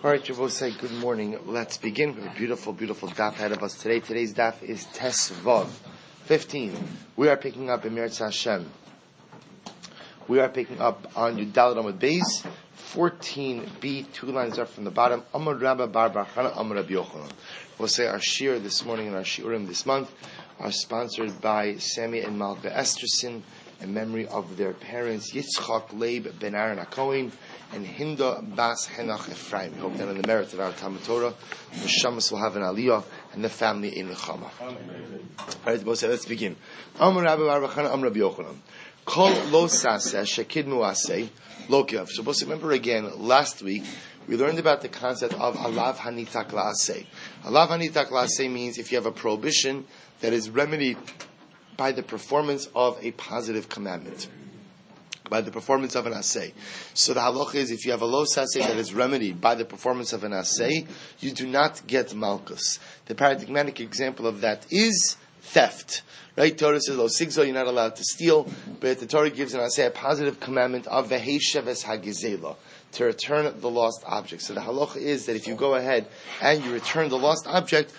All right, Shabbos, good morning. Let's begin with a beautiful, beautiful daf ahead of us today. Today's daf is Tes Vav 15. We are picking up in Meretz Hashem. We are picking up on Yudalad Amud Beis 14b, 2 lines up from the bottom. Amar Rabba Bar Bar Chana Amar Rabbi Yochanan. We'll say our shir this morning and our shiurim this month are sponsored by Sammy and Malka Esterson in memory of their parents Yitzchak Leib Ben Aaron HaKohen and Hinda Bas Henach Ephraim. We hope that on the merit of our Talmud Torah, the Shamas will have an aliyah and the family in Nechama. Alright, let's begin. Amar Rabbi Bar Bar Chana Amar Rabbi Yochanan. Kol lo saseh shekidmu aseh lo kiav. So, remember again, last week we learned about the concept of alav hanitak la'aseh. Alav hanitak la'aseh means if you have a prohibition that is remedied by the performance of a positive commandment, by the performance of an aseh. So the halacha is, if you have a lo saseh that is remedied by the performance of an aseh, you do not get malchus. The paradigmatic example of that is theft. Right? Torah says, lo sigzo, you're not allowed to steal, but the Torah gives an aseh, a positive commandment of vehei sheves hagizela, to return the lost object. So the halacha is that if you go ahead and you return the lost object,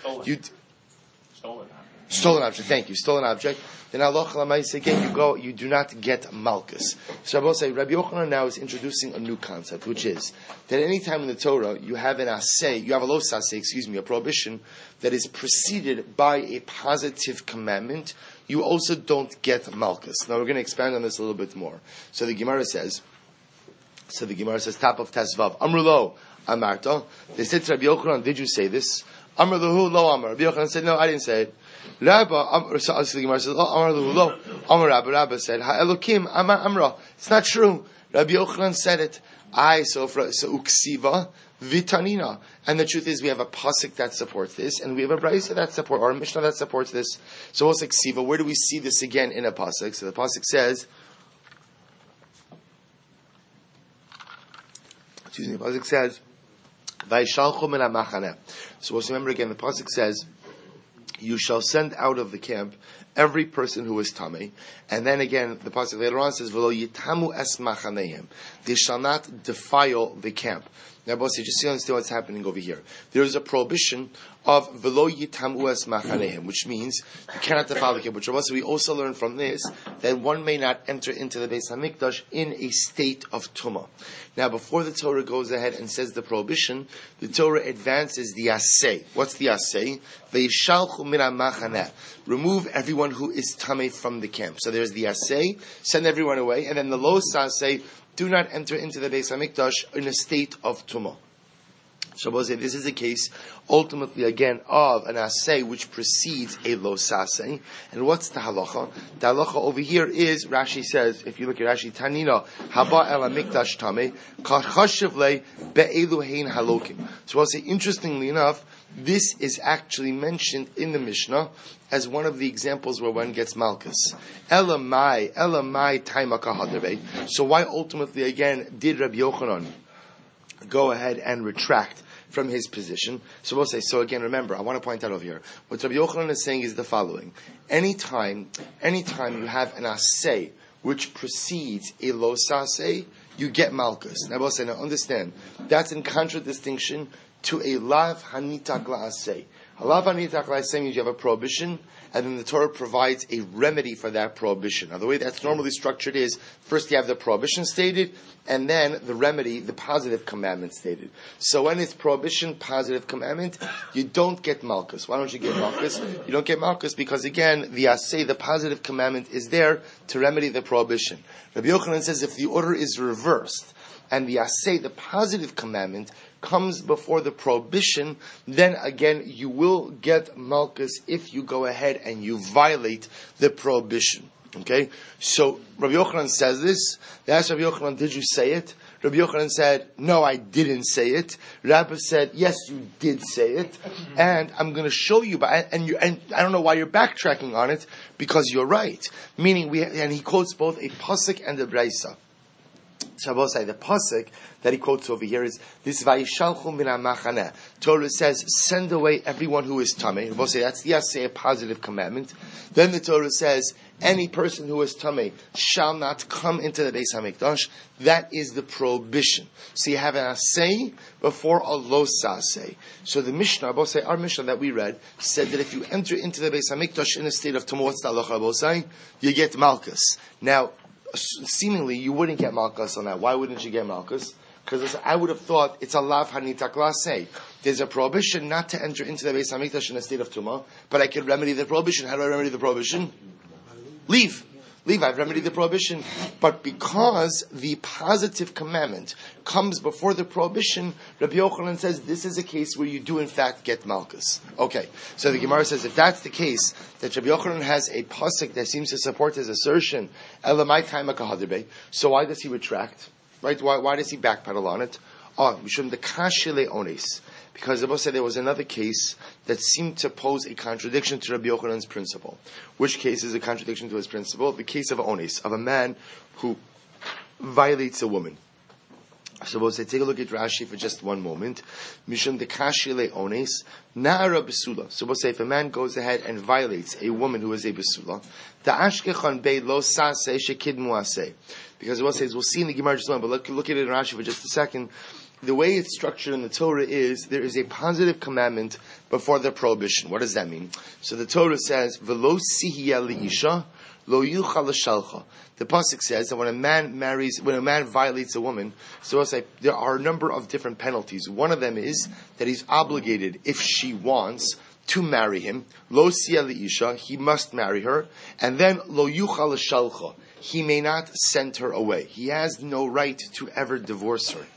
stolen object, thank you, stolen object, then halacha l'maaseh again, you do not get malchus. So Rabbi Yochanan now is introducing a new concept, which is that any time in the Torah you have an aseh, you have a lo saseh, a prohibition that is preceded by a positive commandment, you also don't get malchus. Now we're going to expand on this a little bit more. So the Gemara says, top of Tesvav, Amrulo, Amarta. They said to Rabbi Yochanan, did you say this? Amr Lahu, lo Amr. Rabbi Yochanan said, no, I didn't say it. Rabba, so the Gemara says, oh, Amr Lahu, lo. Amr Rabba said, Ha Elokim, Amar Amra. It's not true. Rabbi Yochanan said it. So uksiva, vitanina. And the truth is, we have a pasuk that supports this, and we have a brayso that supports, or a mishnah that supports this. So what's ksiva? Where do we see this again in a pasuk? So the pasuk says, the pasuk says, Vayishalchu min hamachaneh. So let's remember again, the pasuk says, you shall send out of the camp every person who is tamei. And then again, the pasuk later on says, V'lo yitamu es machaneim. They shall not defile the camp. Now, boss, you just understand what's happening over here. There is a prohibition of v'lo yitamu es machaneim, which means you cannot defile the camp. Which we also learn from this that one may not enter into the Beis Hamikdash in a state of tumah. Now, before the Torah goes ahead and says the prohibition, the Torah advances the aseh. What's the aseh? V'yishalchu min hamachaneh. Remove everyone who is tamei from the camp. So there's the aseh, send everyone away, and then the lo saseh, do not enter into the Beis Hamikdash in a state of tumah. Shabbos, this is a case, ultimately, again, of an aseh which precedes a lo saseh. And what's the halacha? The halacha over here is, Rashi says, if you look at Rashi, Tanina, haba el hamikdash tameh, kachashiv le be'elu hein halokim. So I'll say, interestingly enough, this is actually mentioned in the Mishnah as one of the examples where one gets malchus. Elamai taima kahaderbe. So why ultimately, again, did Rabbi Yochanan go ahead and retract from his position? So we'll say, so again, remember, I want to point out over here, what Rabbi Yochanan is saying is the following. Anytime you have an aseh which precedes a lo saseh, you get malchus. Now we'll say, now understand, that's in contradistinction to a lav hanitak la'aseh. A lav hanitak la'aseh means you have a prohibition, and then the Torah provides a remedy for that prohibition. Now the way that's normally structured is, first you have the prohibition stated, and then the remedy, the positive commandment stated. So when it's prohibition, positive commandment, you don't get malchus. Why don't you get malchus? You don't get malchus because, again, the aseh, the positive commandment, is there to remedy the prohibition. Rabbi Yochanan says if the order is reversed, and the aseh, the positive commandment, comes before the prohibition, then again you will get malchus if you go ahead and you violate the prohibition. Okay? So Rabbi Yochanan says this. They asked Rabbi Yochanan, did you say it? Rabbi Yochanan said, no, I didn't say it. Rabbi said, yes, you did say it. And I'm going to show you, and I don't know why you're backtracking on it, because you're right. Meaning, and he quotes both a pasuk and a brayso. Shabbosai, the pasuk that he quotes over here is this Vayishalchu min hamachaneh. Torah says, send away everyone who is tamei. Shabbosai, that's the aseh, a positive commandment. Then the Torah says, any person who is tamei shall not come into the Beis Hamikdash. That is the prohibition. So you have an asay before a lo saseh. So the Mishnah, our Mishnah that we read, said that if you enter into the Beis Hamikdash in a state of tumah, what's the halacha, you get malchus. Now, seemingly you wouldn't get malchus on that. Why wouldn't you get malchus? Because I would have thought it's a lav hanitak laseh. There's a prohibition not to enter into the Beis Hamikdash in a state of tumah, but I can remedy the prohibition. How do I remedy the prohibition? Leave. I've remedied the prohibition. But because the positive commandment comes before the prohibition, Rabbi Yochanan says this is a case where you do in fact get malchus. Okay, so the Gemara says if that's the case, that Rabbi Yochanan has a pasuk that seems to support his assertion, Elamai Taima Kahadirbe, so why does he retract? Right? Why does he backpedal on it? Mishum the kashile ones. Because the Rebbe said there was another case that seemed to pose a contradiction to Rabbi Yochanan's principle. Which case is a contradiction to his principle? The case of ones, of a man who violates a woman. So we'll say, take a look at Rashi for just one moment. Mishum the kashile ones, na'ara besula. So we'll say, if a man goes ahead and violates a woman who is a besula, the ashkechon be lo saseh shekid muaseh. Because we'll say, we'll see in the Gemara just one, but look at it in Rashi for just a second. The way it's structured in the Torah is there is a positive commandment before the prohibition. What does that mean? So the Torah says, "V'lo sihiyah liisha, lo yuchal l'shalcha." The pasuk says that when a man violates a woman, so we'll say there are a number of different penalties. One of them is that he's obligated, if she wants, to marry him. Lo sihiyah liisha, he must marry her, and then lo yuchal l'shalcha, he may not send her away. He has no right to ever divorce her.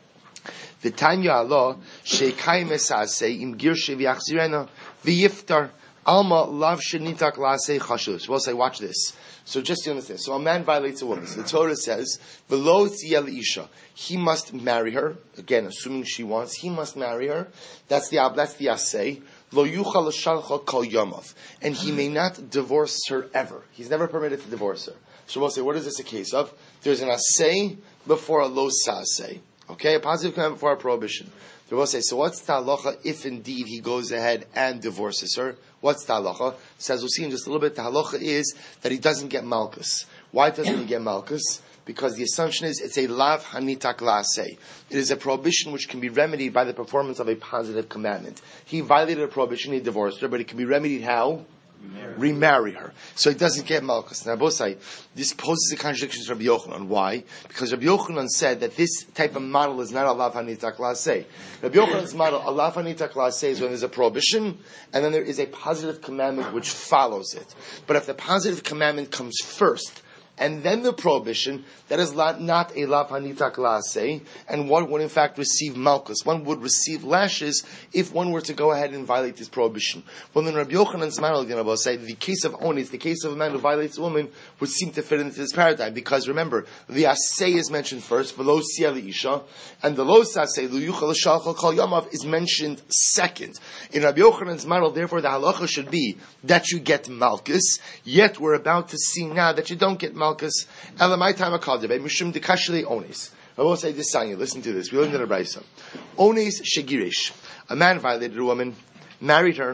V'tanya Allah shekai mesaseh im girshe v'yachzirena v'yiftar alma lav shenitak laseh chashus. We'll say, watch this. So just to understand, so a man violates a woman. So the Torah says, "V'lo tziyel isha." He must marry her. Again, assuming she wants, he must marry her. That's the asay. Lo yuchal l'shalcha kol yamav, and he may not divorce her ever. He's never permitted to divorce her. So we'll say, what is this a case of? There's an asay before a lo saseh. Okay, a positive commandment before a prohibition. They will say, so what's the halacha if indeed he goes ahead and divorces her? What's the halacha? Says, we'll see in just a little bit, the halacha is that he doesn't get malchus. Why doesn't he get malchus? Because the assumption is it's a lav hanitak laseh. It is a prohibition which can be remedied by the performance of a positive commandment. He violated a prohibition, he divorced her, but it can be remedied how? Remarry her. So he doesn't get malchus. Now, Bosai, this poses a contradiction to Rabbi Yochanan. Why? Because Rabbi Yochanan said that this type of model is not a lav hanitak laseh. Rabbi Yochanan's model, a lav hanitak laseh, is when there's a prohibition and then there is a positive commandment which follows it. But if the positive commandment comes first and then the prohibition, that is not a lav hanitak laseh, and one would in fact receive malchus. One would receive lashes if one were to go ahead and violate this prohibition. Well, in Rabbi Yochanan's model, say the case of onis, the case of a man who violates a woman, would seem to fit into this paradigm. Because remember, the asay is mentioned first, v'lo siyah liisha, and the lo saseh, lu yuchal l'shalcha kol yamav, is mentioned second. In Rabbi Yochanan's model, therefore, the halacha should be that you get malchus, yet we're about to see now that you don't get malchus. Elamai time mishum dekashli ones. I will say this, Sanya. Listen to this. We learned in the Brayso. Ones shegirish. A man violated a woman, married her,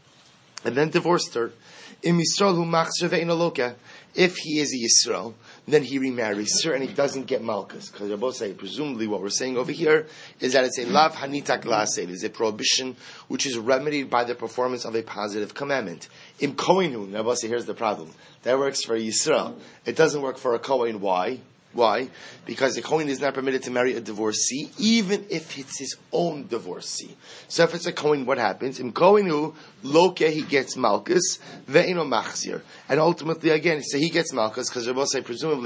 and then divorced her. Im Yisrael hu machzor ve'eino loka. If he is a Yisrael, then he remarries her and he doesn't get malchus. Because Rabbi say, presumably what we're saying over here is that it's a lav hanitak laseh. It is a prohibition which is remedied by the performance of a positive commandment. Im koinu, Rabbi say, here's the problem. That works for a Yisrael. It doesn't work for a Kohen. Why? Why? Because the Kohen is not permitted to marry a divorcee, even if it's his own divorcee. So if it's a Kohen, what happens? In Kohenu, loke, he gets malchus, ve'ino machzir. And ultimately, again, so he gets malchus, because Rabbi say,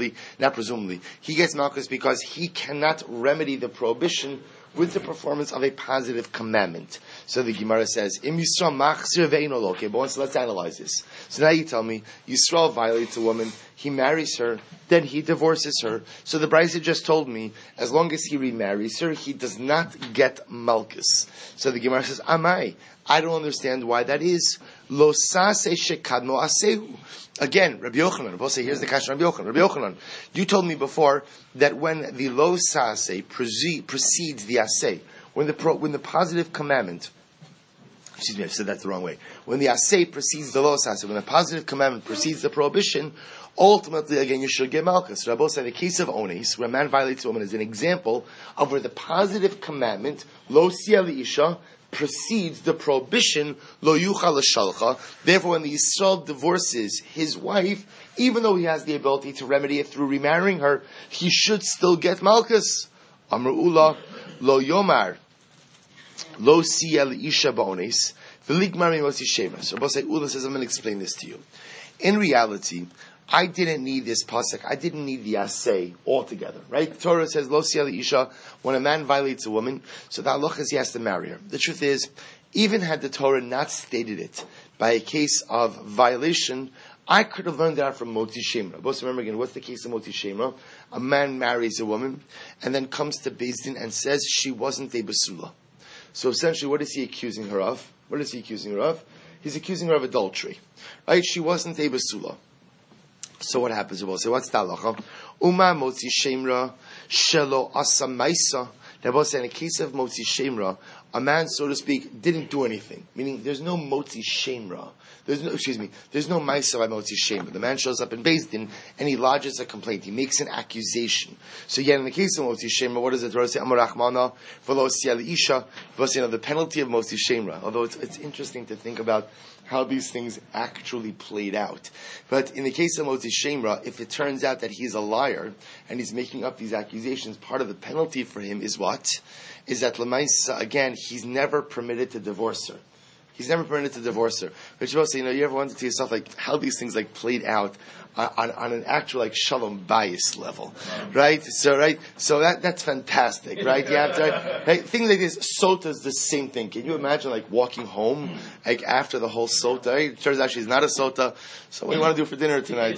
he gets malchus because he cannot remedy the prohibition with the performance of a positive commandment. So the Gemara says, Im Yisrael machzir ve'ino loke. But once, let's analyze this. So now you tell me, Yisrael violates a woman, he marries her, then he divorces her. So the Brayso just told me, as long as he remarries her, he does not get malchus. So the Gemara says, Amai, I don't understand why that is. Lo saseh shekadmo asehu. Again, Rabbi Yochanan, we'll say, here's the question, Rabbi Yochanan, you told me before that when the lo saseh precedes the aseh, when the positive commandment Excuse me, I said that the wrong way. When the asay precedes the los asay, when a positive commandment precedes the prohibition, ultimately, again, you should get malchus. Rabbi said the case of ones, where a man violates a woman, is an example of where the positive commandment, lo siya isha, precedes the prohibition, lo yucha l'shalcha. Therefore, when the Yisrael divorces his wife, even though he has the ability to remedy it through remarrying her, he should still get malchus. Amr ula, lo yomar, lo siya l'isha ba'ones, v'lik mari mosi shema. So Rabbi Ula says, I'm going to explain this to you. In reality, I didn't need this pasuk. I didn't need the asay altogether, right? The Torah says, lo siya l'isha, when a man violates a woman, so the halacha is he has to marry her. The truth is, even had the Torah not stated it by a case of violation, I could have learned that from Motzi Shemra. Both remember again, what's the case of Motzi Shemra? A man marries a woman, and then comes to Beis Din and says she wasn't a basula. So essentially, what is he accusing her of? What is he accusing her of? He's accusing her of adultery, right? She wasn't a basula. So what happens? We'll say, what's the halacha? Uma motzi shemra shelo asa maisa. Now, we'll say in a case of motzi shemra, a man, so to speak, didn't do anything. Meaning, there's no motzi shemra. There's no maisa by motzi shemra. The man shows up in Beis Din and he lodges a complaint. He makes an accusation. So yet, in the case of motzi shemra, what does the Torah say? Amar Rachmana v'lo siya l'isha. The penalty of motzi shemra. Although it's interesting to think about how these things actually played out. But in the case of Motzi Shemra, if it turns out that he's a liar and he's making up these accusations, part of the penalty for him is what? Is that Lamaisa, again, he's never permitted to divorce her. He's never permitted to divorce her. But you also, you ever wondered to yourself, how these things, played out on an actual, shalom bias level, right? So that's fantastic, right? You have to, right? Things like this, sota is the same thing. Can you imagine, walking home, after the whole sota, right? It turns out she's not a sota, so what do you want to do for dinner tonight?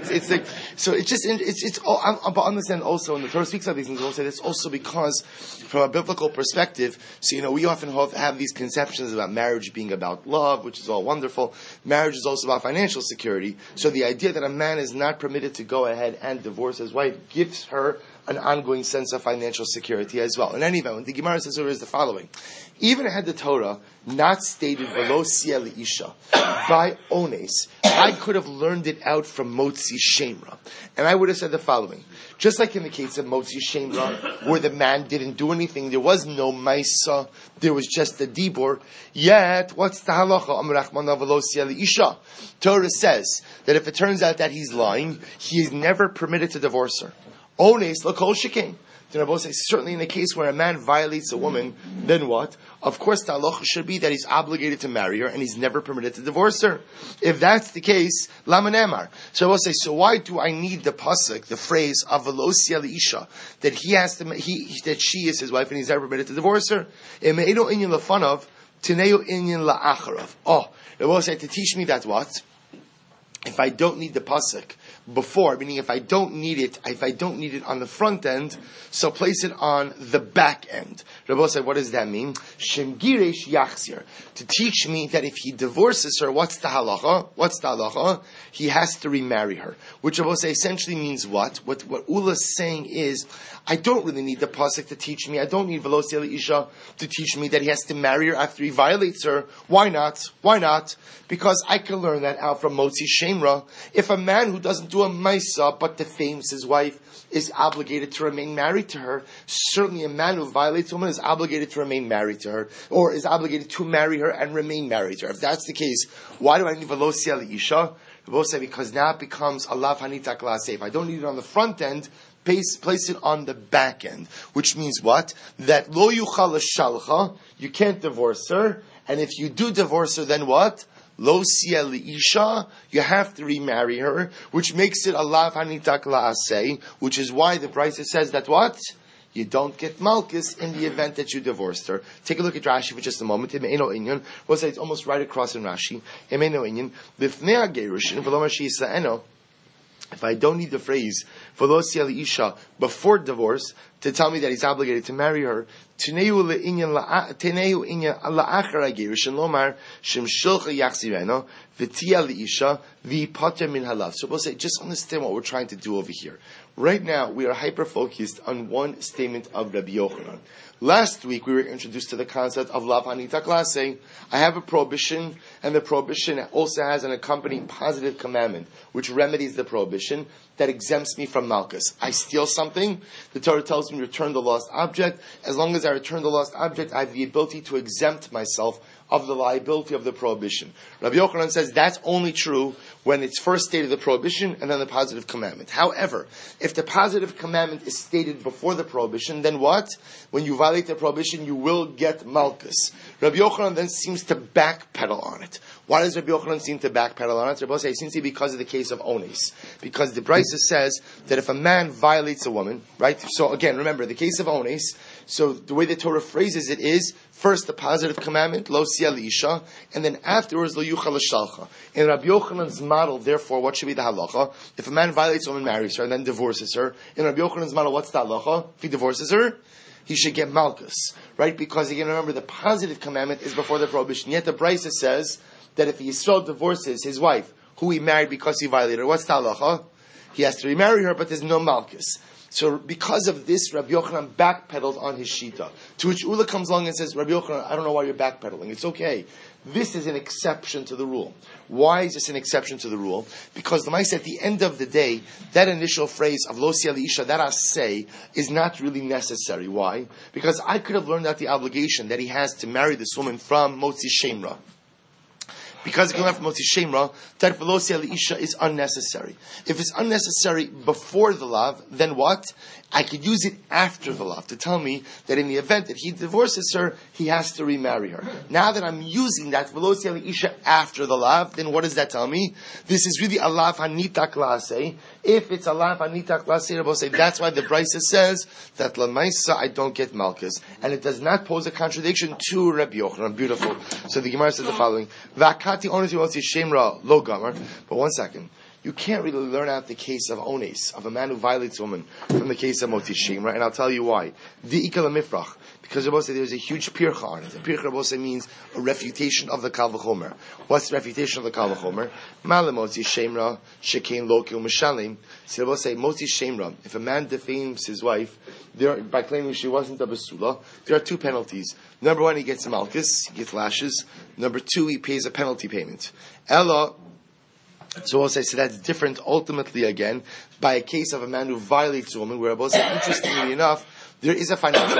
It's all, but understand also, when the Torah speaks about these things, we'll say this also because, from a biblical perspective, so, we often have these conceptions about marriage being about love, which is all wonderful. Marriage is also about financial security. So the idea that a man is not permitted to go ahead and divorce his wife gives her an ongoing sense of financial security as well. In any event, the Gemara says is the following. Even had the Torah not stated velo siya l'isha by ones, I could have learned it out from Motzi Shemra. And I would have said the following. Just like in the case of Motzi Shemra, where the man didn't do anything, there was no maisa, there was just a dibur. Yet, what's the halacha? Amar Rachmana v'lo siya l'isha. Torah says that if it turns out that he's lying, he is never permitted to divorce her. Ones l'kol shekin. Then Rabbi say, certainly in the case where a man violates a woman, then what? Of course, the halacha should be that he's obligated to marry her and he's never permitted to divorce her. If that's the case, lama nemar. So I will say, so why do I need the pasuk, the phrase of velo siya l'isha, that he has to, that she is his wife and he's never permitted to divorce her? Emeino inyan lefanav, tineo inyan la'acharav. Oh, I will say, to teach me that what? If I don't need the pasuk before, meaning if I don't need it on the front end, so place it on the back end. Rabbi said, what does that mean? Shem giresh yachzir. To teach me that if he divorces her, what's the halacha? He has to remarry her. Which Rabbi say essentially means what? What Ula's saying is, I don't really need the pasuk to teach me. I don't need velo siya l'isha to teach me that he has to marry her after he violates her. Why not? Because I can learn that out from Motzi Shemra. If a man who doesn't do a maisa but defames his wife is obligated to remain married to her, certainly a man who violates a woman is obligated to remain married to her, or is obligated to marry her and remain married to her. If that's the case, why do I need velo siya l'isha? We'll say because now it becomes a lav hanita klase. If I don't need it on the front end, place it on the back end, which means what? That lo yuchal shalcha, you can't divorce her, and if you do divorce her, then what? Lo siya l'isha, you have to remarry her, which makes it a lav hanitak la'aseh, which is why the Brisa says that what? You don't get malchus in the event that you divorced her. Take a look at Rashi for just a moment. We'll say it's almost right across in Rashi. If I don't need the phrase velo siya l'isha before divorce to tell me that he's obligated to marry her, Tineu inyan la'achar hagerushin lomar shem shilcha yachzireno v'tia liisha v'pater min halav. So we'll say, just understand what we're trying to do over here. Right now, we are hyper-focused on one statement of Rabbi Yochanan. Last week, we were introduced to the concept of lav hanita klase. I have a prohibition, and the prohibition also has an accompanying positive commandment, which remedies the prohibition, that exempts me from malchus. I steal something, the Torah tells me to return the lost object. As long as I return the lost object, I have the ability to exempt myself of the liability of the prohibition. Rabbi Yochanan says that's only true when it's first stated the prohibition and then the positive commandment. However, if the positive commandment is stated before the prohibition, then what? When you violate the prohibition, you will get malchus. Rabbi Yochanan then seems to backpedal on it. Why does Rabbi Yochanan seem to backpedal on it? Rabbi Yochanan seems to be because of the case of ones. Because the Brisa says that if a man violates a woman, right? So again, remember, the case of ones, so the way the Torah phrases it is, first the positive commandment, lo siya liisha, and then afterwards, lo yuchal l'shalcha. In Rabbi Yochanan's model, therefore, what should be the halacha? If a man violates a woman, marries her, and then divorces her, in Rabbi Yochanan's model, what's the halacha? If he divorces her, he should get malchus, right? Because again, remember, the positive commandment is before the prohibition. Yet the Brisa says that if Yisrael divorces his wife, who he married because he violated her, what's the halacha? He has to remarry her, but there's no malchus. So because of this, Rabbi Yochanan backpedaled on his shita. To which Ula comes along and says, Rabbi Yochanan, I don't know why you're backpedaling. It's okay. This is an exception to the rule. Why is this an exception to the rule? Because the Maisa, at the end of the day, that initial phrase of lo siya liisha, that asay, is not really necessary. Why? Because I could have learned out the obligation that he has to marry this woman from Motzi Shemra. Because it can learn from Motzi Shemra, that lo siya liisha is unnecessary. If it's unnecessary before the lav, then what? I could use it after the lav to tell me that in the event that he divorces her, he has to remarry her. Now that I'm using that lo siya liisha after the lav, then what does that tell me? This is really a lav hanita klase. If it's a lav hanita klase, Rabbi say that's why the Brisa says that lamaisa I don't get malchus, and it does not pose a contradiction to Rabbi Yochanan. Beautiful. So the Gemara says the following: Vakati ones Motzi Shemra lo gamar. But one second. You can't really learn out the case of ones, of a man who violates a woman, from the case of Motzi Shemra, and I'll tell you why. The ikal mifrach, because Rabbi say there's a huge pircha on it. A pircha Rabbi say means a refutation of the kal v'chomer. What's the refutation of the kal v'chomer? Ma'ale Motzi Shemra shekein lokil mishalim. So Rabbi say Motzi Shemra, if a man defames his wife by claiming she wasn't a basula, there are two penalties. Number one, he gets a malchus, he gets lashes. Number two, he pays a penalty payment. Ella. So we'll say, so that's different ultimately again by a case of a man who violates a woman, where both say, interestingly enough, there is a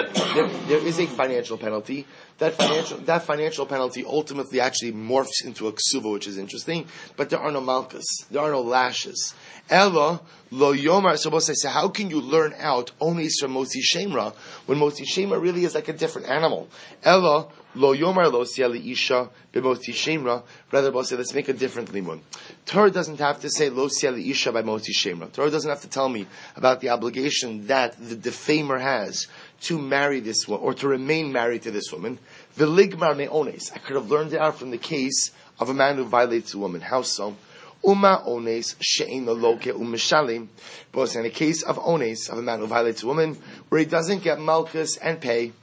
financial penalty. That financial penalty ultimately actually morphs into a ksuva, which is interesting, but there are no malchus, there are no lashes. Ella lo yomar. So we'll say, so how can you learn out onis from Motzi Shemra when Motzi Shemra really is like a different animal? Ella lo yomar lo siya liisha b'Motzi Shemra. Rather, we'll say, let's make a different limun. Torah doesn't have to say lo siya liisha by Motzi Shemra. Torah doesn't have to tell me about the obligation that the defamer has to marry this woman or to remain married to this woman. V'ligmar me'ones. I could have learned it out from the case of a man who violates a woman. How so? Uma ones she'ein loke u'mishalim. But in the case of ones, of a man who violates a woman, where he doesn't get malchus and pay.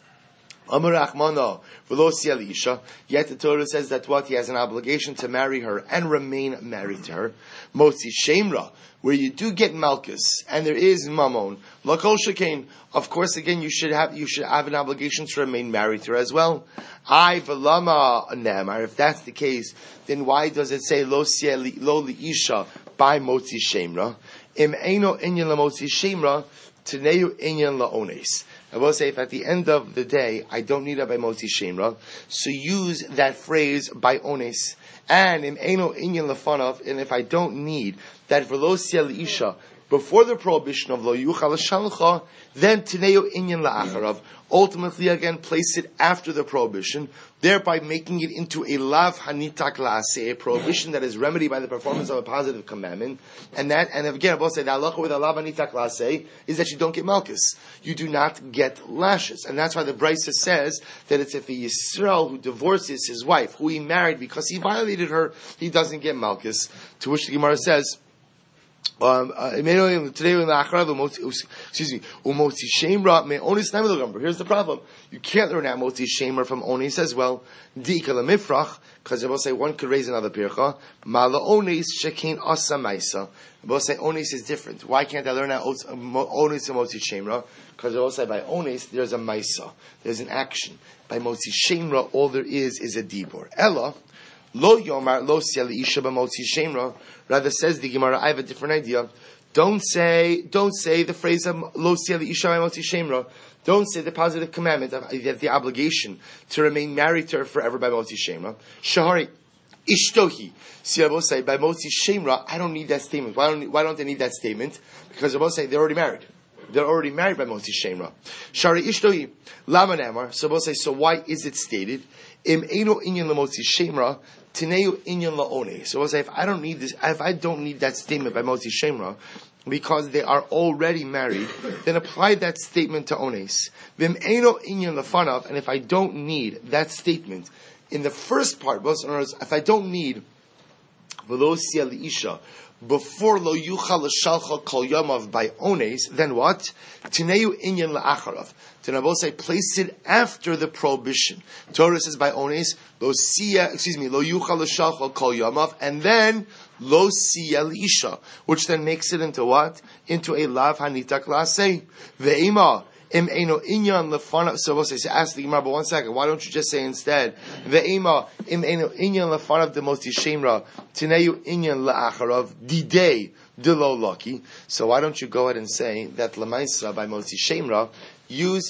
Amar Rachmana v'lo siya liisha. Yet the Torah says that what? He has an obligation to marry her and remain married to her. Motzi Shemra, where you do get malchus and there is mamon, lakol shekain. Of course, again, you should have an obligation to remain married to her as well. I v'lama nemar. If that's the case, then why does it say lo liisha by Motzi Shemra? Im eino inyan la Motzi Shemra teneu inyan la ones. I will say, if at the end of the day I don't need it by Motzi Shemra, so use that phrase by ones. And in eno inyan lefanav, and if I don't need that v'lo siya liisha before the prohibition of lo yuchal l'shalcha, then teneo inyan la'acharav. Ultimately, again, place it after the prohibition, thereby making it into a lav hanitak la'aseh, a prohibition that is remedied by the performance of a positive commandment. And again, I will say, the halacha with a lav hanitak la'aseh is that you don't get malchus. You do not get lashes. And that's why the Brisa says that it's if a Yisrael who divorces his wife, who he married because he violated her, he doesn't get malchus. To which the Gemara says, Today in the excuse me, umotzi shemra me onis nemelogamber. Here's the problem: you can't learn out motzi shemra from onis as well. Diikala mifrach, because they will say one could raise another pircha. Mala onis shekin asa maisa. They will say onis is different. Why can't I learn out onis and motzi shemra? Because they will say by onis there's a maisa, there's an action. By motzi shemra, all there is a dibur. Ella. Lo yomar lo siel isha b'motzi shemra. Rather says the Gemara, I have a different idea. Don't say the phrase of lo siel isha b'motzi shemra. Don't say the positive commandment of the obligation to remain married to her forever by motzi shemra. Shahari ishtohi. See, I will say by motzi shemra, I don't need that statement. Why don't I need that statement? Because I will say they're already married. They're already married by motzi shemra. Shari ishtohi lama namar. So I will say, so why is it stated? Im eino inyan lemotzi shemra. Tineu inyan laone. So I will say, if I don't need that statement by motzi shemra, because they are already married, then apply that statement to ones. Vim eino inyan lefanav. And if I don't need that statement in the first part, if I don't need v'lo sia liisha before lo yuchal l'shalcha kol yamav by ones, then what? Tineu inyan la'acharav. Then I will say, place it after the prohibition. Torah says by ones, lo yuchal l'shalcha kol yamav, and then lo siya l'isha, which then makes it into what? Into a lav hanitak la'aseh. Ve'ema im eino inyan lefanav. So we'll say, ask the Gemara, but 1 second, why don't you just say instead, ve'ema im eino inyan lefanav de motzi shemra, tineu inyan la'acharav, didei dilo lucky. So why don't you go ahead and say that lemaisra by motzi shemra, use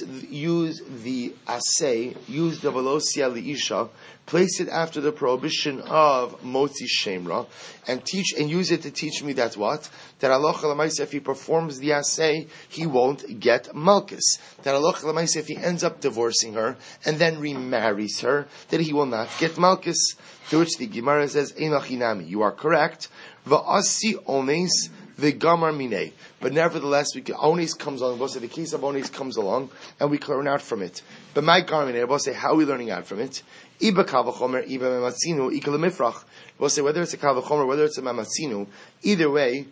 the asay, use the velosia liisha, place it after the prohibition of motzi shemra, and use it to teach me that what? That halacha l'maisa, if he performs the asay, he won't get malchus. That halacha l'maisa, if he ends up divorcing her and then remarries her, that he will not get malchus. To which the Gemara says, Einachinami, you are correct. Va'asi ones v'gamar minei. But nevertheless, ones comes along. We'll say the case of ones comes along, and we can learn out from it. But my garmin, we'll say how are we learning out from it? Iba kavachomer, iba mematzinu, ikal mifrach. We'll say whether it's a kavachomer, whether it's a mematzinu, either way,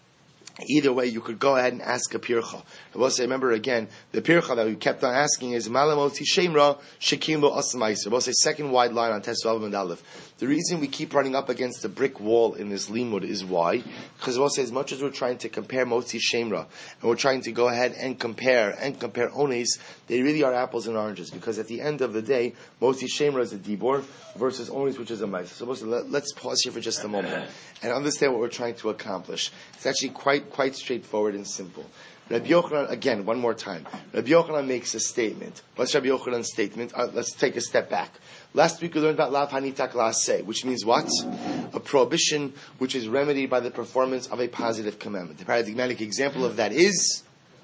you could go ahead and ask a pircha. I will say, remember again, the pircha that we kept on asking is malamoti shemra shekim lo asmaiser. We'll say second wide line on Tes Vav and Aleph. The reason we keep running up against the brick wall in this limud is why? Because we'll say as much as we're trying to compare motzi shemra and we're trying to go ahead and compare ones, they really are apples and oranges. Because at the end of the day, motzi shemra is a dibor versus ones, which is a ma'aser. So let's pause here for just a moment and understand what we're trying to accomplish. It's actually quite straightforward and simple. Rabbi Yochanan, again, one more time. Rabbi Yochanan makes a statement. What's Rabbi Yochanan's statement? Let's take a step back. Last week we learned about lav hanitak la'aseh, which means what? A prohibition which is remedied by the performance of a positive commandment. The paradigmatic example of that is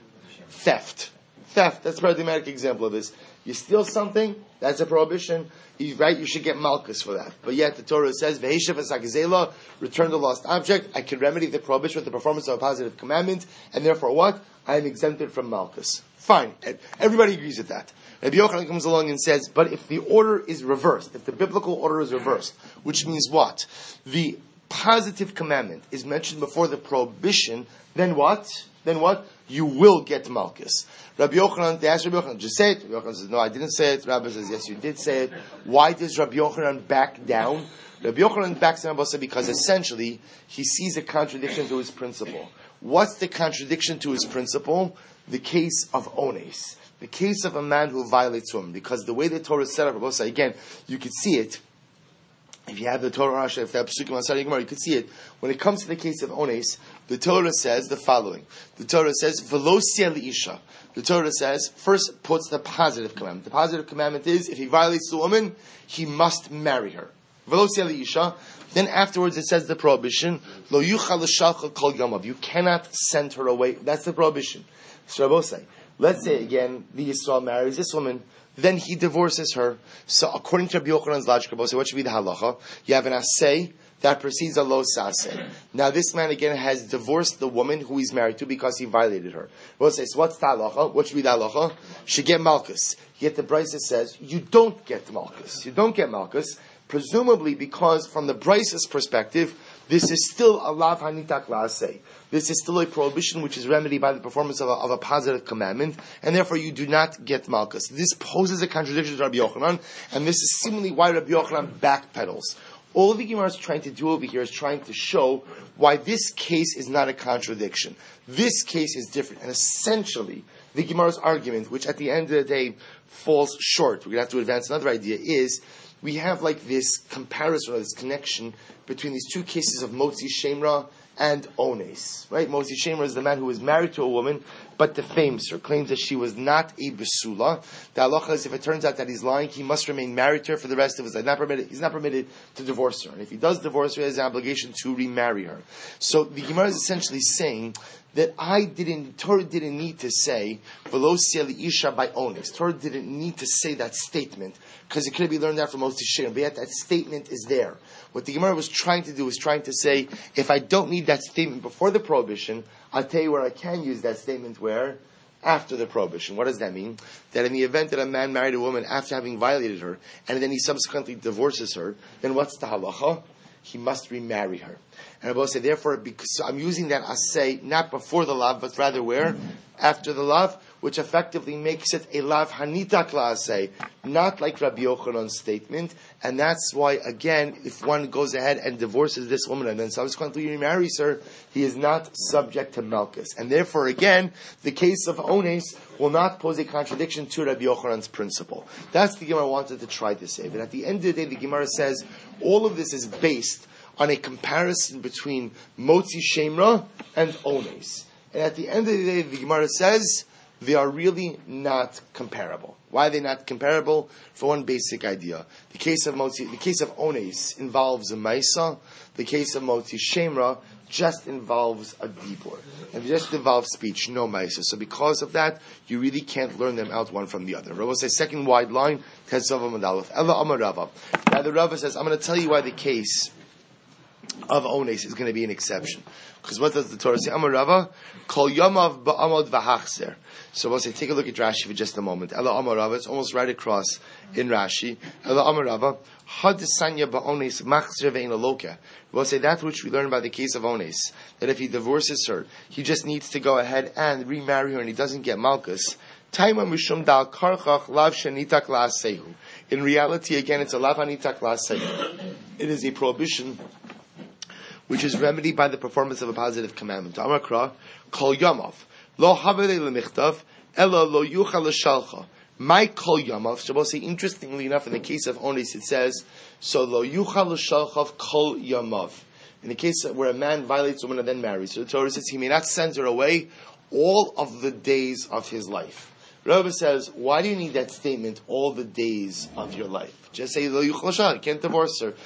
theft. That's the paradigmatic example of this. You steal something, that's a prohibition. Right? You should get malchus for that. But yet the Torah says, "Ve'eshav esakazela," return the lost object. I can remedy the prohibition with the performance of a positive commandment, and therefore what? I am exempted from malchus. Fine. Everybody agrees with that. Rabbi Yochanan comes along and says, but if the order is reversed, if the biblical order is reversed, which means what? The positive commandment is mentioned before the prohibition, then what? You will get malchus. Rabbi Yochanan, they ask Rabbi Yochanan, just say it. Rabbi Yochanan says, no, I didn't say it. Rabbi says, yes, you did say it. Why does Rabbi Yochanan back down? Rabbi Yochanan backs down because essentially he sees a contradiction to his principle. What's the contradiction to his principle? The case of ones. The case of a man who violates women. Because the way the Torah is set up, again, you could see it. If you have the Torah, if you have Psukim on Saturday Gemara, you could see it. When it comes to the case of ones, the Torah says the following. The Torah says, V'lo sia li'isha. The Torah says, first puts the positive commandment. The positive commandment is, if he violates the woman, he must marry her. V'lo sia li'isha. Then afterwards it says the prohibition, Lo yuchal l'shalcha kol yamav. You cannot send her away. That's the prohibition. So Rabosai, let's say again, the Yisrael marries this woman, then he divorces her. So according to Rabbi Yochanan's logic, what should be the halacha? You have an asay that precedes a lo saseh. Now this man again has divorced the woman who he's married to because he violated her. We'll say, so what's the halacha? What should be the halacha? Should get malchus. Yet the Brisa says, you don't get malchus. You don't get malchus, presumably because from the Brisa's perspective, this is still a lav hanitak la'aseh. This is still a prohibition which is remedied by the performance of a positive commandment, and therefore you do not get malchus. This poses a contradiction to Rabbi Yochanan, and this is seemingly why Rabbi Yochanan backpedals. All the Gemara is trying to do over here is trying to show why this case is not a contradiction. This case is different, and essentially, the Gemara's argument, which at the end of the day falls short, we're going to have to advance another idea, is we have like this comparison or this connection between these two cases of Motzi Shemra and Ones, right? Motzi Shemra is the man who was married to a woman, but defames her, claims that she was not a Besula. The halacha is if it turns out that he's lying, he must remain married to her for the rest of his life. He's not permitted to divorce her. And if he does divorce her, he has an obligation to remarry her. So the Gemara is essentially saying that Torah didn't need to say, V'lo si'eli isha by Ones. Torah didn't need to say that statement, because it could be learned out from Motzi Shemra, but yet that statement is there. What the Gemara was trying to do was trying to say, if I don't need that statement before the prohibition, I'll tell you where I can use that statement where? After the prohibition. What does that mean? That in the event that a man married a woman after having violated her, and then he subsequently divorces her, then what's the halacha? He must remarry her. And I will say, therefore, because I'm using that asay not before the lav, but rather where? After the lav, which effectively makes it a lav hanitak la'aseh, not like Rabbi Yochanan's statement. And that's why, again, if one goes ahead and divorces this woman and then subsequently remarries her, he is not subject to malchus. And therefore, again, the case of Ones will not pose a contradiction to Rabbi Yochanan's principle. That's the Gemara wanted to try to say. But at the end of the day, the Gemara says all of this is based on a comparison between Motzi Shemra and Ones. And at the end of the day, the Gemara says they are really not comparable. Why are they not comparable? For one basic idea. The case of Ones involves a Maisa. The case of Motzi Shemra just involves a dibur. And it just involves speech, no Maisa. So because of that, you really can't learn them out one from the other. Rava says, second wide line, Tesava Madalef. Ella Amar Rava. Now the Rava says, I'm going to tell you why the case of Ones is going to be an exception. Because what does the Torah say? Amar Rava, Kol Yamav Ba'amod V'Hachzer. So we'll say, take a look at Rashi for just a moment. Ela Amar Rava, it's almost right across in Rashi. Ela Amar Rava, Had Sanya Ba'ones Machzer Ve'in Aloka. We'll say that which we learned by the case of Ones, that if he divorces her, he just needs to go ahead and remarry her and he doesn't get Malchus. Taima Mishum Dal Karchach Lav Shenitak La'asehu. In reality, again, it's a Lav Hanitak La'asehu. It is a prohibition which is remedied by the performance of a positive commandment. Amakra, Kol Yamav, Lo Havere Lemichtav, Ella Lo Yucha L'Shalcha. My Kol Yamav, so we'll say, interestingly enough, in the case of Ones, it says, so Lo Yucha L'Shalchav Kol Yamav. In the case where a man violates a woman and then marries, so the Torah says he may not send her away all of the days of his life. Rava says, why do you need that statement, all the days of your life? Just say, Lo Yucha L'Shalcha, you can't divorce her.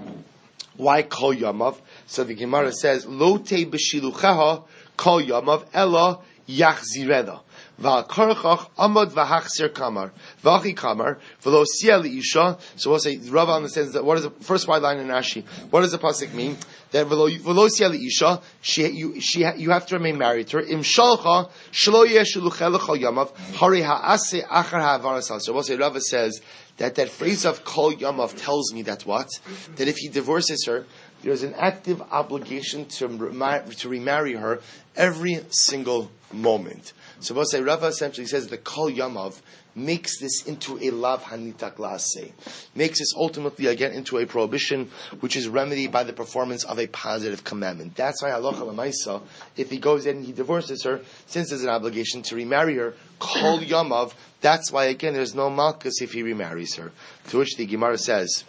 Why Kol Yamav? So the Gemara says, Lo te b'shilucheha Kol Yamav ella yachzireda. V'akarchach amad v'hachser kamar. V'achi kamar v'lo si'eli isha. So we'll say, Rava understands that, what is the first wide line in Rashi? What does the pasuk mean? That v'lo si'eli isha, you have to remain married to her. Im shalcha, shlo yeshiluchel Kol Yamav, hari ha'ase achar ha'avarasal. So we'll say, Rava says, that phrase of Kol Yamav tells me that what? That if he divorces her, there's an active obligation to remarry her every single moment. So we'll say, Rava essentially says the Kol Yamav makes this into a Lav Hanitak La'aseh. Makes this ultimately again into a prohibition which is remedied by the performance of a positive commandment. That's why Halacha L'Maisa, if he goes in and he divorces her, since there's an obligation to remarry her, Kol Yamav, that's why again there's no Malchus if he remarries her. To which the Gemara says,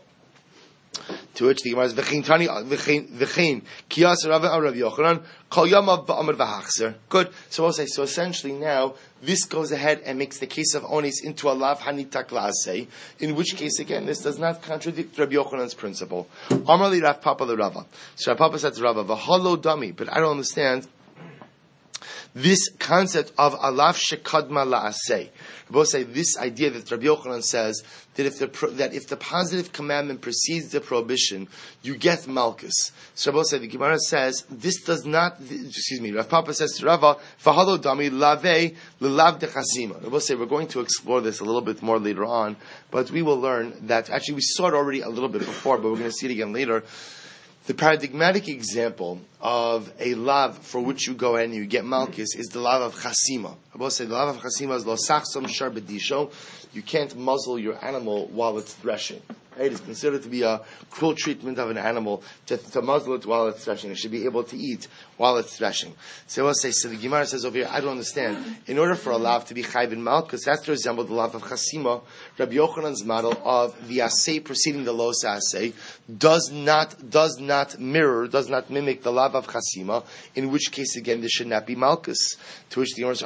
V'chein Kiyas Rav Yochanan Kol Yamav Ba'amar V'Hachzer. Good. So we'll say, so essentially now this goes ahead and makes the case of Ones into a Lav Hanitak La'aseh, in which case again this does not contradict Rabbi Yochanan's principle. Amar Rav Papa the Rava. So Rav Papa said to Rava, V'halo Dami, but I don't understand this concept of alav shekadma la'aseh. Rabbi say this idea that Rabbi Yochanan says that if the positive commandment precedes the prohibition, you get malchus. So Rabbi say the Gemara says this does not. Rav Papa says to Rava, "V'halo dami lave lelav dechazima." Rabbi say we're going to explore this a little bit more later on, but we will learn that actually we saw it already a little bit before, but we're going to see it again later. The paradigmatic example of a lav for which you go ahead and you get malchus is the lav of chasima. I will say the lav of chasima is lo sachsom shar bedisho. You can't muzzle your animal while it's threshing. Right? It's considered to be a cruel treatment of an animal to muzzle it while it's threshing. It should be able to eat while it's threshing. So I will say, so the Gemara says over here, I don't understand. In order for a lav to be chayv in malchus, that's to resemble the lav of chasima. Rabbi Yochanan's model of the asay preceding the los asay does not mirror, does not mimic the lav of chasima, in which case again there should not be malchus. To which the Gemara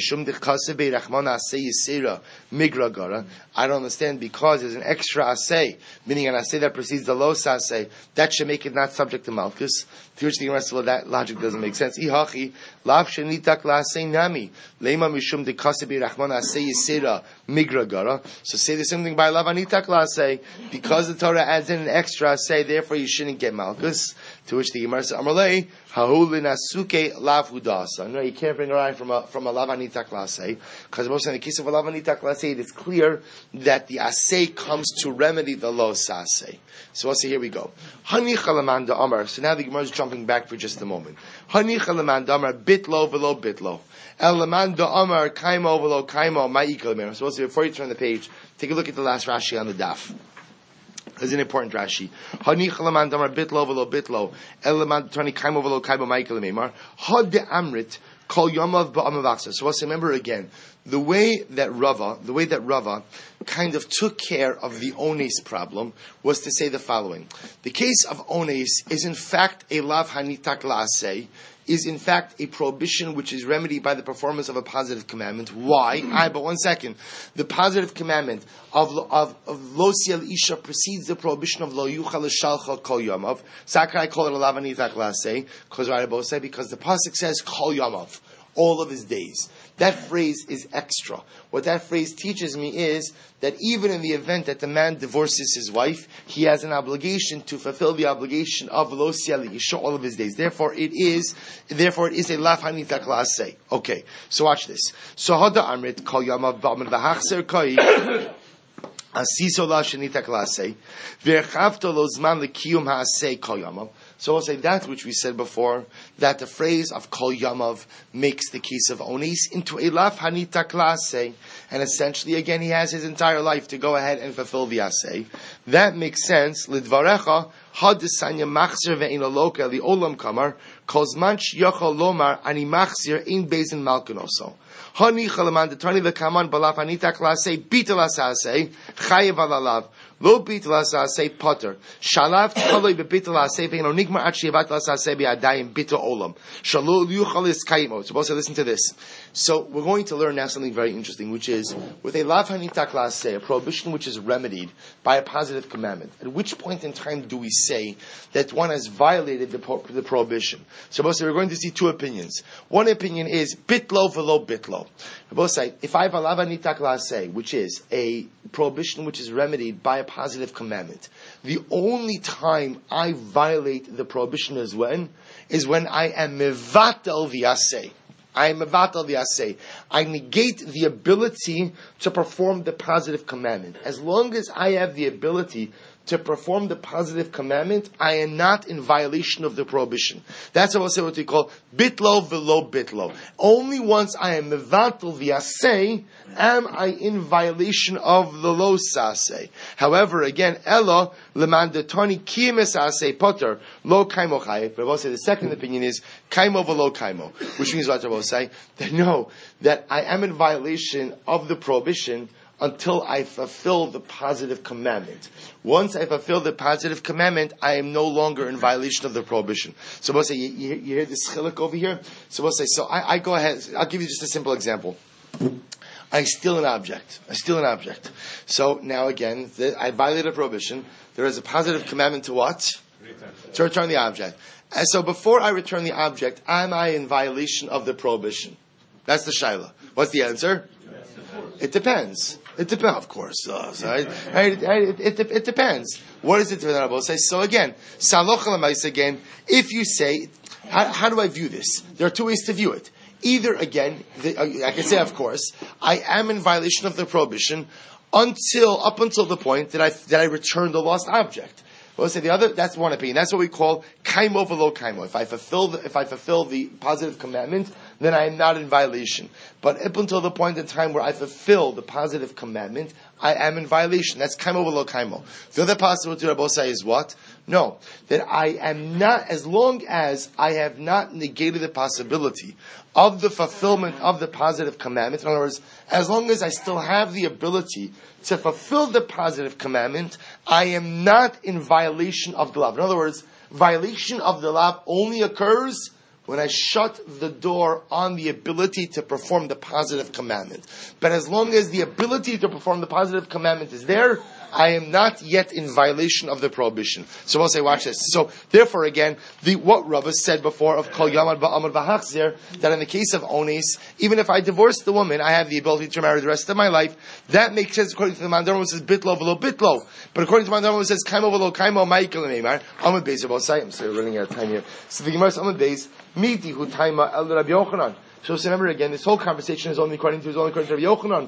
says, I don't understand, because there's an extra asay, meaning an asay that precedes the los asay, that should make it not subject to malchus. To which the Gemara says, that logic doesn't make sense. Ihachi lav shenitak laasay nami lema mishum dekasebe rachman asay yisera migragara. So say the same thing by lav anitak laasay, because the Torah adds in an extra asay, therefore you shouldn't get malchus. To which the Gemara says, Amarlei hahulin asuke lav hudasa. No, you can't bring a eye from a lav anitak laasay, because most in the case of a lav anitak laasay, it is clear that the asay comes to remedy the los asay. So also here we go. Hani chalaman da amar. So now the Gemara is jumping back for just a moment. Hani chalaman da amar bitlo velo bitlo. Elaman da amar kaimo velo kaimo ma'ikal. So also before you turn the page, take a look at the last Rashi on the daf. It's an important Rashi. Hani chalaman da amar bitlo velo bitlo. Elaman da kaimo velo kaimo ma'ikal meimar. Had de amrit kol yomav ba'amavaksa. So also remember again, the way that Rava kind of took care of the ones problem was to say the following. The case of ones is in fact a lav hanitak la'aseh, is in fact a prohibition which is remedied by the performance of a positive commandment. Why? But 1 second. The positive commandment of lo siel isha precedes the prohibition of lo yuchal l'shalcha kol yomav. Sakai call it a lav hanitak la'aseh, because the pasuk says kol yomav, all of his days. That phrase is extra. What that phrase teaches me is that even in the event that the man divorces his wife, he has an obligation to fulfill the obligation of lo siel isha all of his days. Therefore, it is a laf hanitak la'aseh. Okay, so watch this. So hada amrit kol yamav ba'amr v'hachser koi asiso la shenitak la'aseh v'erchavto lo zman l'kiyum ha'aseh kol yamav. So we'll say that which we said before, that the phrase of kol yamav makes the case of onis into a laf hanitak la'aseh, and essentially again he has his entire life to go ahead and fulfill the aseh. That makes sense. Lidvarecha had desanya machzir ve'in aloka li olam kamar kol zman sh'yochol lomar ani machzir in bezin malkanoso. Hani chalaman detani v'kaman balaf hanitak la'aseh bitel aseh chayev alalav. Lo bitel aseh potter. Shalav tchaloi bebitel aseh ve'ino nigmar at shevat aseh be'adayim bitel olam. Shalol yuchal is kaimo. So listen to this. So we're going to learn now something very interesting, which is with a lav hanitak la'aseh, a prohibition which is remedied by a positive commandment. At which point in time do we say that one has violated the prohibition? So we're going to see two opinions. One opinion is bitlo velo bitlo. If I have a lav hanitak la'aseh, which is a prohibition which is remedied by a positive commandment, the only time I violate the prohibition is when I am mevatel the aseh. I am mevatel the aseh. I negate the ability to perform the positive commandment. As long as I have the ability to perform the positive commandment, I am not in violation of the prohibition. That's what we call bitlo velo bitlo. Only once I am mevatel the aseh am I in violation of the lo saseh. However, again, elo leman detoni kiyemes aseh potter lo kaimo chayev. But I will say the second opinion is kaimo velo kaimo, which means what I will say, that no, that I am in violation of the prohibition until I fulfill the positive commandment. Once I fulfill the positive commandment, I am no longer in violation of the prohibition. So we'll say, you hear this chiluk over here? So we'll say, so I go ahead, I'll give you just a simple example. I steal an object. So now again, I violate a prohibition. There is a positive commandment to what? To return the object. And so before I return the object, am I in violation of the prohibition? That's the shaila. What's the answer? It depends. It depends, of course. It depends. What is it the Rabbi say? So again, again, if you say, how do I view this? There are two ways to view it. Either again, I can say, of course, I am in violation of the prohibition up until the point that I return the lost object. We'll say the other. That's one opinion. That's what we call kaimo v'lo kaimo. If I fulfill the positive commandment, then I am not in violation. But up until the point in time where I fulfill the positive commandment, I am in violation. That's kaimo v'lo kaimo. The other possibility Rabbi say is what? No, that I am not, as long as I have not negated the possibility of the fulfillment of the positive commandment. In other words, as long as I still have the ability to fulfill the positive commandment, I am not in violation of the law. In other words, violation of the law only occurs when I shut the door on the ability to perform the positive commandment. But as long as the ability to perform the positive commandment is there, I am not yet in violation of the prohibition. So we'll say, watch this. So therefore, again, what Rava said before of Kol Yamad Ba'amad V'Hachzir, that in the case of Ones, even if I divorce the woman, I have the ability to marry the rest of my life. That makes sense according to the Mandarma, which says Bitlo V'lo Bitlo. But according to the Mandarma, it says Kaimo V'lo Kaimo Ma'ikal Neymar. Amad Beis Rabbi Say. I'm sorry, we're running out of time here. So the Gemara says Amad Beis Miti Hu Taima El Rabbi Yochanan. So remember again, this whole conversation is only according to Rabbi Yochanan.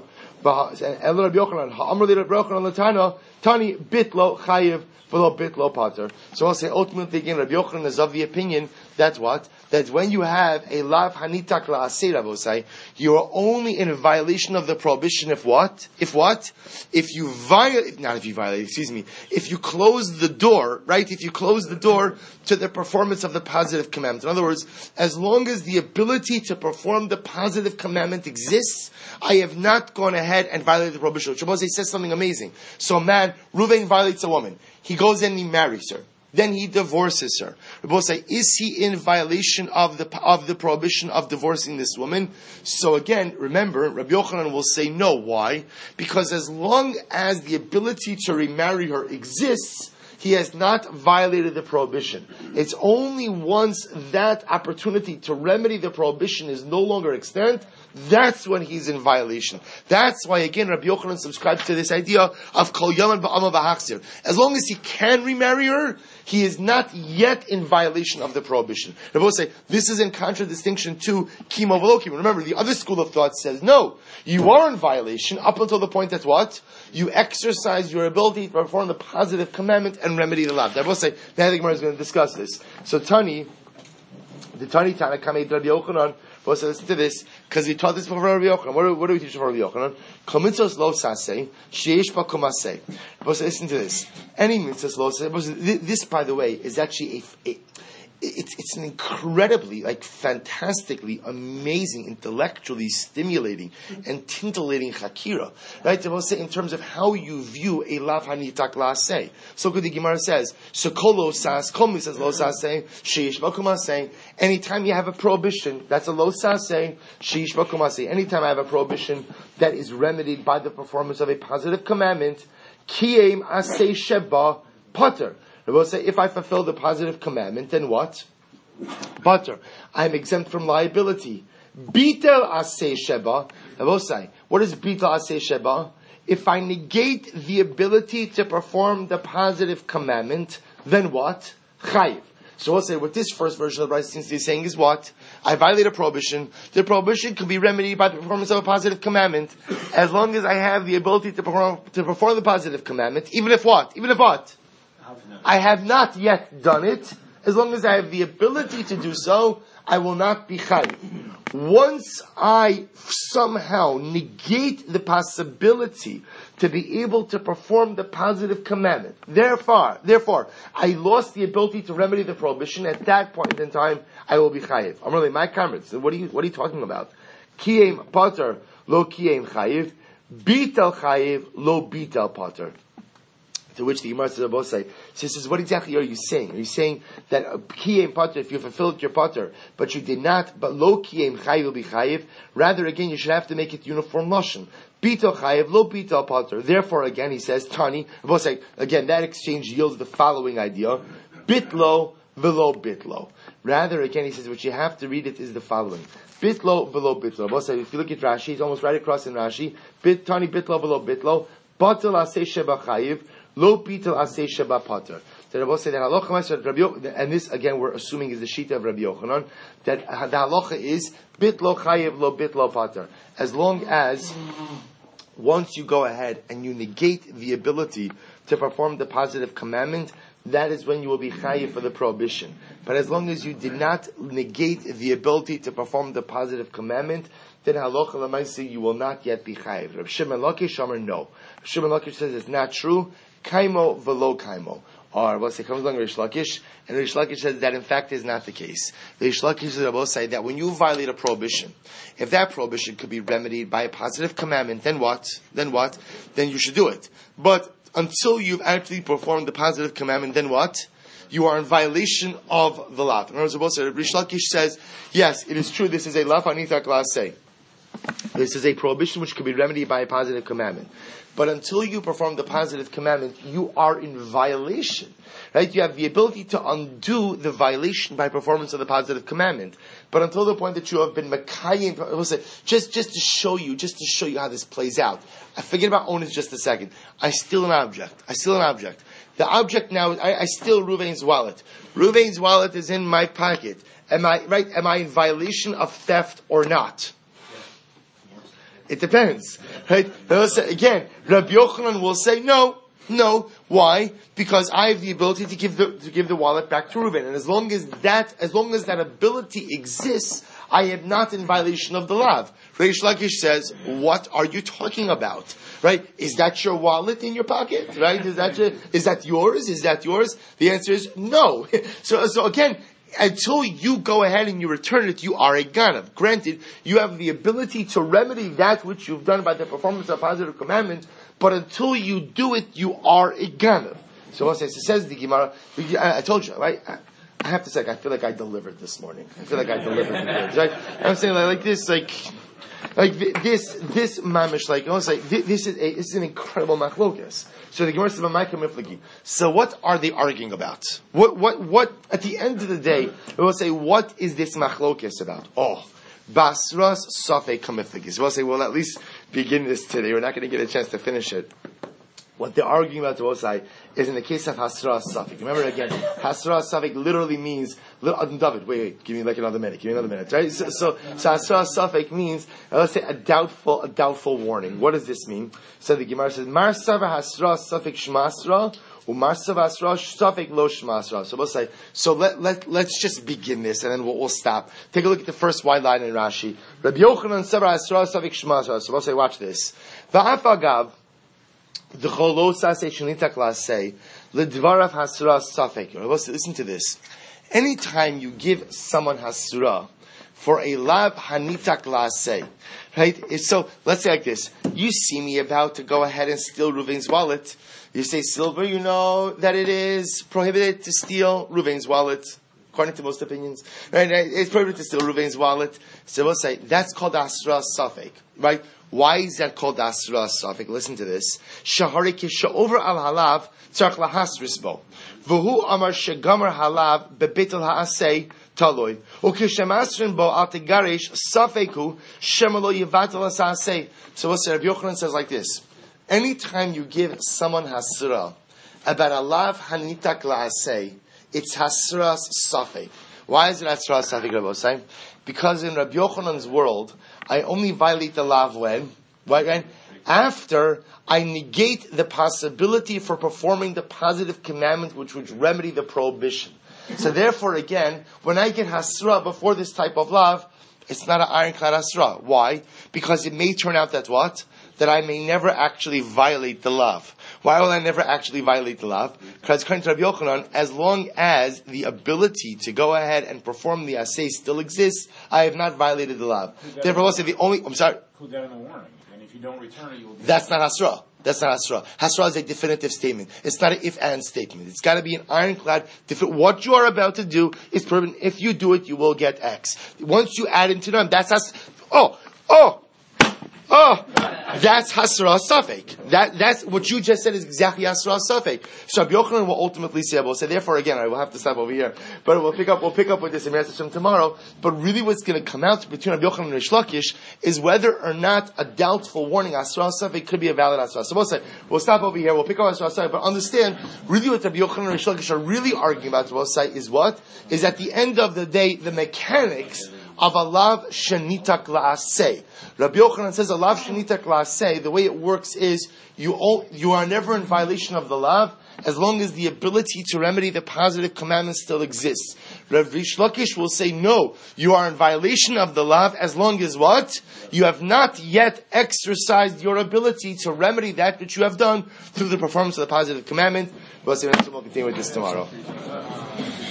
El Rabbi Yochanan, Ha'amr Rabbi Yochanan Latana, Tani Bitlo Chayiv V'lo Bitlo Pater. So I'll say ultimately again, Rabbi Yochanan is of the opinion that what? That when you have a lav hanitak la'aseh, Rabbi say, you are only in a violation of the prohibition if what? If what? If you violate, not if you violate, excuse me, if you close the door, right? If you close the door to the performance of the positive commandment. In other words, as long as the ability to perform the positive commandment exists, I have not gone ahead and violated the prohibition. Shabbos says something amazing. So a man, Reuven violates a woman. He goes in and he marries her. Then he divorces her. Rabbi say, is he in violation of the prohibition of divorcing this woman? So again, remember, Rabbi Yochanan will say no. Why? Because as long as the ability to remarry her exists, he has not violated the prohibition. It's only once that opportunity to remedy the prohibition is no longer extant, that's when he's in violation. That's why, again, Rabbi Yochanan subscribes to this idea of Kol Yaman Ba'ama V'Hachzir. As long as he can remarry her, he is not yet in violation of the prohibition. Rabbi will say, this is in contradistinction to Kimo V'lo Kimo. Remember, the other school of thought says, no, you are in violation up until the point that what? You exercise your ability to perform the positive commandment and remedy the law. Rabbi will say, the Gemara is going to discuss this. So the Tani Tanakh Rabbi Yochanan, so listen to this, because we taught this before Rabbi Yochanan. What do we teach before Rabbi Yochanan? Mitzvos lo saseh, sheish ba kumaseh. So listen to this. Any mitzvos lo saseh. This, by the way, is actually it's an incredibly, fantastically amazing, intellectually stimulating and tintillating chakira, right? In terms of how you view a lav hanitak la'aseh. So good the Gemara says, so kol lo sas, kol mi says lo saseh, sheish b'kumaseh. Anytime you have a prohibition, that's a lo saseh, sheish b'kumaseh. Anytime I have a prohibition that is remedied by the performance of a positive commandment, kiyem aseh sheba pater. I will say, if I fulfill the positive commandment, then what? Butter. I'm exempt from liability. Bitel aseh sheba. I will say, what is bitel aseh sheba? If I negate the ability to perform the positive commandment, then what? Chayiv. So we'll say, what this first version of the Brayta seems to be saying is what? I violate a prohibition. The prohibition can be remedied by the performance of a positive commandment, as long as I have the ability to perform the positive commandment, even if what? Even if what? I have not yet done it. As long as I have the ability to do so, I will not be chayiv. Once I somehow negate the possibility to be able to perform the positive commandment, therefore, I lost the ability to remedy the prohibition. At that point in time, I will be chayiv. I'm really my comrades. What are you talking about? Kiyem pater lo kiyem chayiv, bitel chayiv lo bitel pater. To which the Gemara says, what exactly are you saying? Are you saying that kiyem pater, if you fulfilled your pater, but you did not, but lo kiyem chayiv will be chayiv? Rather, again, you should have to make it uniform lashon. Bito chayiv, lo bito pater. Therefore, again, he says, Tani, again, that exchange yields the following idea: bitlo velo bitlo. Rather, again, he says, what you have to read it is the following: bitlo velo bitlo. If you look at Rashi, it's almost right across in Rashi. Tani bitlo velo bitlo. Batel aseh sheba chayiv. Lo bitel aseh sheba pater. So Rabbi say that halacha, and this again we're assuming is the shita of Rabbi Yochanan, that the halacha is bit lo chayiv lo bit lo pater. As long as once you go ahead and you negate the ability to perform the positive commandment, that is when you will be chayiv for the prohibition. But as long as you did not negate the ability to perform the positive commandment, then halacha l'maaseh you will not yet be chayiv. Rav Shimon Lakish Amar no. Rav Shimon Lakish says it's not true. Kaimo velo kaimo. Or what's it comes along Rish Lakish, and Rish Lakish says that in fact is not the case. Rish Lakish says say that when you violate a prohibition, if that prohibition could be remedied by a positive commandment, then what? Then you should do it. But until you've actually performed the positive commandment, then what? You are in violation of the law. In other words, Rish Lakish says, yes, it is true, this is a lav hanithak la'aseh. This is a prohibition which can be remedied by a positive commandment. But until you perform the positive commandment, you are in violation. Right? You have the ability to undo the violation by performance of the positive commandment. But until the point that you have been makayim, just to show you how this plays out. I forget about onus just a second. I steal an object. The object now, I steal Ruvain's wallet. Ruvain's wallet is in my pocket. Am I in violation of theft or not? It depends, right? Again, Rabbi Yochanan will say no. Why? Because I have the ability to give the wallet back to Reuben, and as long as that ability exists, I am not in violation of the law. Reish Lakish says, "What are you talking about? Right? Is that your wallet in your pocket? Right? Is that yours? Is that yours? The answer is no. So again. Until you go ahead and you return it, you are a ganav. Granted, you have the ability to remedy that which you've done by the performance of positive commandment, but until you do it, you are a ganav. So it says the Gemara, I told you, right? I have to say, I feel like I delivered this morning. I feel like I delivered the goods, right? I'm saying like this mamish, this is an incredible machlokas. So the Gemara says, "Ma'amai So what are they arguing about? What? At the end of the day, we will say, what is this machlokes about? Basras safek kamifligis. We'll say, well, at least begin this today. We're not going to get a chance to finish it. What they're arguing about, we'll say, is in the case of hasra safek. Remember again, hasra safek literally means. David, wait, give me like another minute. Right? So hasra safek means, let's say, a doubtful warning. What does this mean? So the Gemara says, Mar sava hasra safek shmasra, umar sava hasra safek lo shmasra. So we'll say, let's just begin this, and then we'll stop. Take a look at the first white line in Rashi. Rabbi Yochanan sava hasra safek shmasra. So we'll say, watch this. Va'afagav. The cholosa se shenita klase ledvarav hasura safek. Listen to this. Anytime you give someone hasura for a lav hanita klase, right? So let's say like this: you see me about to go ahead and steal Reuven's wallet. You say, Silver, you know that it is prohibited to steal Reuven's wallet. According to most opinions, right? It's prohibited to steal Reuven's wallet. So we'll say that's called hasura safek, right? Why is that called asra safek? Listen to this. Shahari kisha over al halav tzarch lahasris bo. V'hu amar shegamar halav bebitul haasei taloi. Ukishemasrin bo al tegarish safeku shemalo yivatel haasei. So what's Rabbi Yochanan says like this. Anytime you give someone hasra about a lav hanitak laasei, it's hasra safek. Why is it hasra safek, Rabbi Osai? Because in Rabbi Yochanan's world, I only violate the lav when? Right? After I negate the possibility for performing the positive commandment which would remedy the prohibition. So therefore, again, when I get hasra before this type of lav, it's not an ironclad hasra. Why? Because it may turn out that what? That I may never actually violate the lav. Why will I never actually violate the lav? Because according to Rabbi Yochanan, as long as the ability to go ahead and perform the asay still exists, I have not violated the lav. Therefore, what's the only? I'm sorry. Put that in the warning, and if you don't return it, you will. That's not hasra. Hasra is a definitive statement. It's not an if-and statement. It's got to be an ironclad. What you are about to do is proven. If you do it, you will get X. Once you add into them, that's that's hasra safek. That's what you just said is exactly hasra safek. So Rabbi Yochanan will ultimately say, "Well, so therefore, again, I will have to stop over here, but we'll pick up with this in Hashem tomorrow." But really, what's going to come out between Rabbi Yochanan and Rish Lakish is whether or not a doubtful warning hasra safek could be a valid hasra. So we'll stop over here. We'll pick up hasra safek, but understand really what Rabbi Yochanan and Rish Lakish are really arguing about. Is what is at the end of the day the mechanics of a lav shenitak la'aseh. Rabbi Yochanan says a lav shenitak la'aseh, the way it works is you are never in violation of the lav as long as the ability to remedy the positive commandment still exists. Rav Rish Lakish will say, no, you are in violation of the law as long as what? You have not yet exercised your ability to remedy that which you have done through the performance of the positive commandment. We'll continue with this tomorrow.